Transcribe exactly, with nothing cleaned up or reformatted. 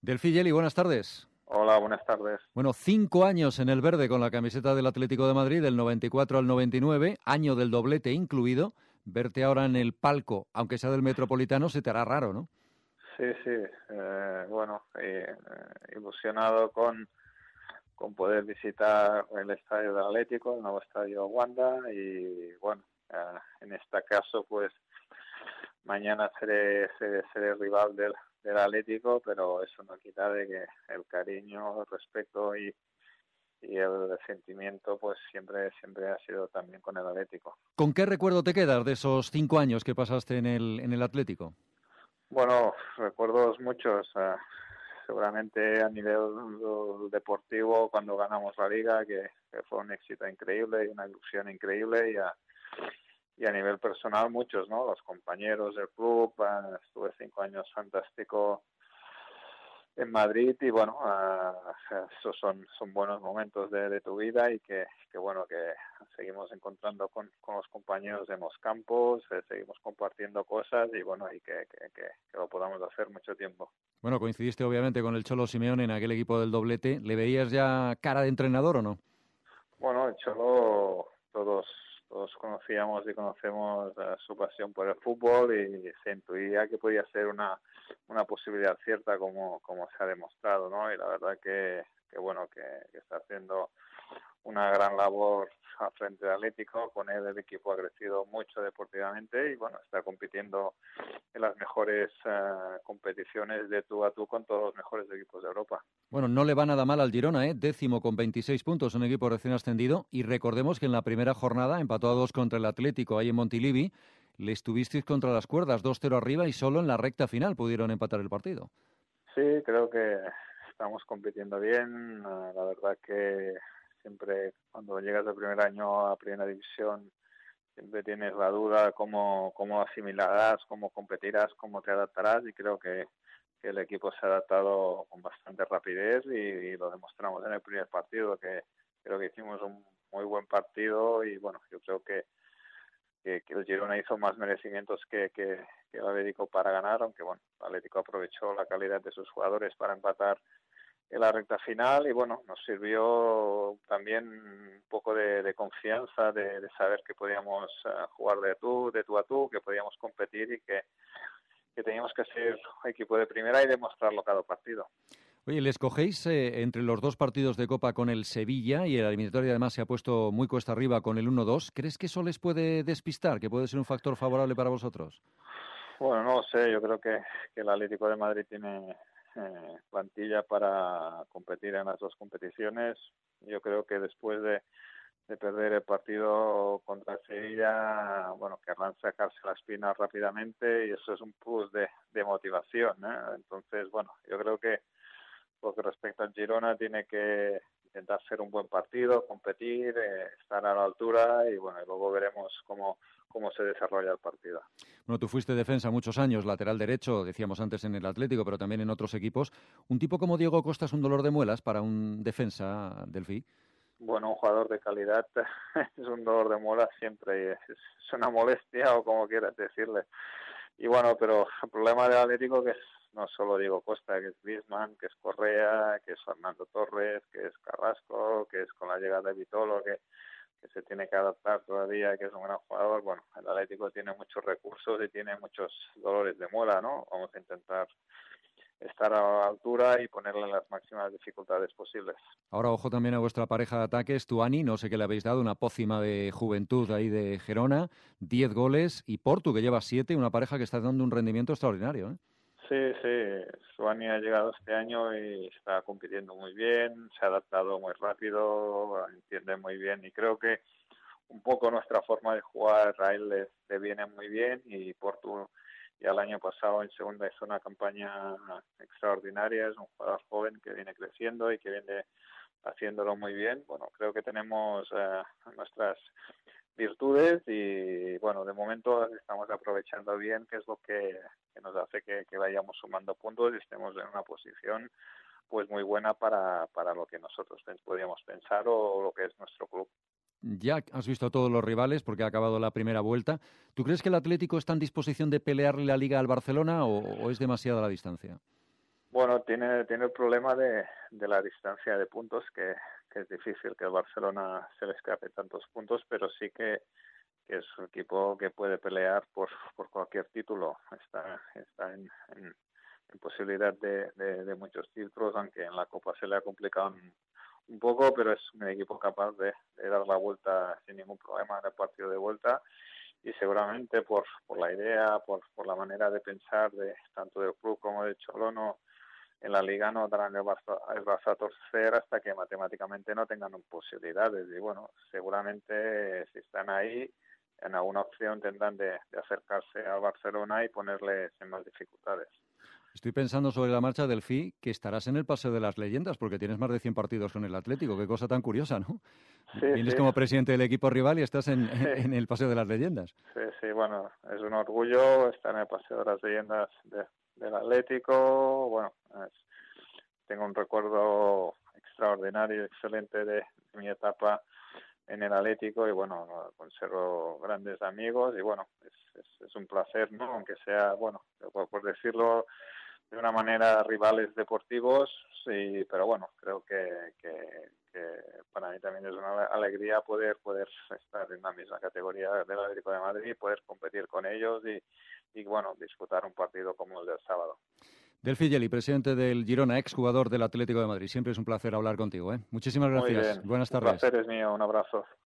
Delfí Yeli, buenas tardes. Hola, buenas tardes. Bueno, cinco años en el verde con la camiseta del Atlético de Madrid, del noventa y cuatro al noventa y nueve, año del doblete incluido. Verte ahora en el palco, aunque sea del Metropolitano, se te hará raro, ¿no? Sí, sí, eh, bueno, eh, ilusionado con, con poder visitar el estadio del Atlético, el nuevo estadio Wanda, y bueno, eh, en este caso, pues mañana seré, seré, seré rival del, del Atlético, pero eso no quita de que el cariño, el respeto y, y el sentimiento, pues siempre, siempre ha sido también con el Atlético. ¿Con qué recuerdo te quedas de esos cinco años que pasaste en el, en el Atlético? Bueno, recuerdos muchos. Uh, seguramente a nivel deportivo, cuando ganamos la Liga, que, que fue un éxito increíble y una ilusión increíble, y a, y a nivel personal muchos, ¿no? Los compañeros del club, uh, estuve cinco años fantástico en Madrid y bueno, uh, esos son, son buenos momentos de, de tu vida y que, que bueno, que seguimos encontrando con, con los compañeros en los campos, eh, seguimos compartiendo cosas y bueno, y que, que, que, que lo podamos hacer mucho tiempo. Bueno, coincidiste obviamente con el Cholo Simeone en aquel equipo del doblete. ¿Le veías ya cara de entrenador o no? Bueno, el Cholo, todos, todos conocíamos y conocemos uh, su pasión por el fútbol y se intuía que podía ser una, una posibilidad cierta como, como se ha demostrado, ¿no? Y la verdad que, que bueno, que, que está haciendo una gran labor al frente del Atlético. Con él el equipo ha crecido mucho deportivamente y bueno, está compitiendo en las mejores uh, competiciones de tú a tú con todos los mejores equipos de Europa. Bueno, no le va nada mal al Girona, ¿eh? Décimo con veintiséis puntos, un equipo recién ascendido. Y recordemos que en la primera jornada empató a dos contra el Atlético ahí en Montilivi. Le estuvisteis contra las cuerdas, dos cero arriba y solo en la recta final pudieron empatar el partido. Sí, creo que estamos compitiendo bien. Uh, la verdad que siempre cuando llegas de primer año a primera división siempre tienes la duda cómo, cómo asimilarás, cómo competirás, cómo te adaptarás y creo que, que el equipo se ha adaptado con bastante rapidez y, y lo demostramos en el primer partido, que creo que hicimos un muy buen partido y bueno, yo creo que, que, que el Girona hizo más merecimientos que, que, que el Atlético para ganar, aunque bueno, el Atlético aprovechó la calidad de sus jugadores para empatar en la recta final y bueno, nos sirvió también un poco de, de confianza, de, de saber que podíamos uh, jugar de tú, de tú a tú, que podíamos competir y que, que teníamos que ser equipo de primera y demostrarlo cada partido. Oye, le escogéis eh, entre los dos partidos de Copa con el Sevilla y el eliminatorio además se ha puesto muy cuesta arriba con el uno dos. ¿Crees que eso les puede despistar, que puede ser un factor favorable para vosotros? Bueno, no lo sé, yo creo que, que el Atlético de Madrid tiene Eh, plantilla para competir en las dos competiciones. Yo creo que después de, de perder el partido contra Sevilla, bueno, querrán sacarse la espina rápidamente y eso es un plus de, de motivación, ¿eh? Entonces, bueno, yo creo que lo que respecta al Girona tiene que intentar ser un buen partido, competir, eh, estar a la altura y bueno, y luego veremos cómo cómo se desarrolla el partido. Bueno, tú fuiste defensa muchos años, lateral derecho, decíamos antes en el Atlético, pero también en otros equipos. ¿Un tipo como Diego Costa es un dolor de muelas para un defensa, Delfí? Bueno, un jugador de calidad es un dolor de muelas siempre, es una molestia o como quieras decirle. Y bueno, pero el problema del Atlético que es no solo Diego Costa, que es Griezmann, que es Correa, que es Fernando Torres, que es Carrasco, que es con la llegada de Vitolo, que que se tiene que adaptar todavía, que es un gran jugador. Bueno, el Atlético tiene muchos recursos y tiene muchos dolores de muela, ¿no? Vamos a intentar estar a la altura y ponerle las máximas dificultades posibles. Ahora, ojo también a vuestra pareja de ataques, Tuani, no sé qué le habéis dado, una pócima de juventud ahí de Gerona, diez goles, y Portu, que lleva siete, una pareja que está dando un rendimiento extraordinario, ¿eh? Sí, sí, Suani ha llegado este año y está compitiendo muy bien, se ha adaptado muy rápido, entiende muy bien y creo que un poco nuestra forma de jugar a él le, le viene muy bien y Portu ya el año pasado en segunda hizo una campaña extraordinaria, es un jugador joven que viene creciendo y que viene haciéndolo muy bien. Bueno, creo que tenemos uh, nuestras virtudes y bueno, de momento estamos aprovechando bien, que es lo que, que nos hace que, que vayamos sumando puntos y estemos en una posición pues muy buena para, para lo que nosotros podríamos pensar o, o lo que es nuestro club. Ya has visto a todos los rivales porque ha acabado la primera vuelta. ¿Tú crees que el Atlético está en disposición de pelearle la Liga al Barcelona o, o es demasiada la distancia? Bueno, tiene, tiene el problema de, de la distancia de puntos, que, que es difícil que el Barcelona se le escape tantos puntos, pero sí que, que es un equipo que puede pelear por, por cualquier título. Está, está en, en, en posibilidad de, de, de muchos títulos, aunque en la Copa se le ha complicado un, un poco, pero es un equipo capaz de, de dar la vuelta sin ningún problema en el partido de vuelta. Y seguramente por, por la idea, por, por la manera de pensar de tanto del club como de Cholono, en la Liga no darán el brazo, el brazo a torcer hasta que matemáticamente no tengan posibilidades. Y bueno, seguramente si están ahí, en alguna opción tendrán de, de acercarse al Barcelona y ponerles en más dificultades. Estoy pensando sobre la marcha del F I, que estarás en el Paseo de las Leyendas, porque tienes más de cien partidos con el Atlético. Qué cosa tan curiosa, ¿no? Sí, Vienes sí. como presidente del equipo rival y estás en, Sí. en el Paseo de las Leyendas. Sí, sí, bueno, es un orgullo estar en el Paseo de las Leyendas de, del Atlético. Bueno, es, tengo un recuerdo extraordinario, excelente de, de mi etapa en el Atlético y bueno, conservo grandes amigos y bueno, es, es, es un placer, ¿no? Aunque sea, bueno, por, por decirlo de una manera, rivales deportivos, sí, pero bueno, creo que, que, que para mí también es una alegría poder poder estar en la misma categoría del Atlético de Madrid, poder competir con ellos y, y bueno, disputar un partido como el del sábado. Delfi Geli, presidente del Girona, exjugador del Atlético de Madrid. Siempre es un placer hablar contigo, ¿eh? Muchísimas Muy gracias. bien, Buenas el tardes. placer es mío, un abrazo.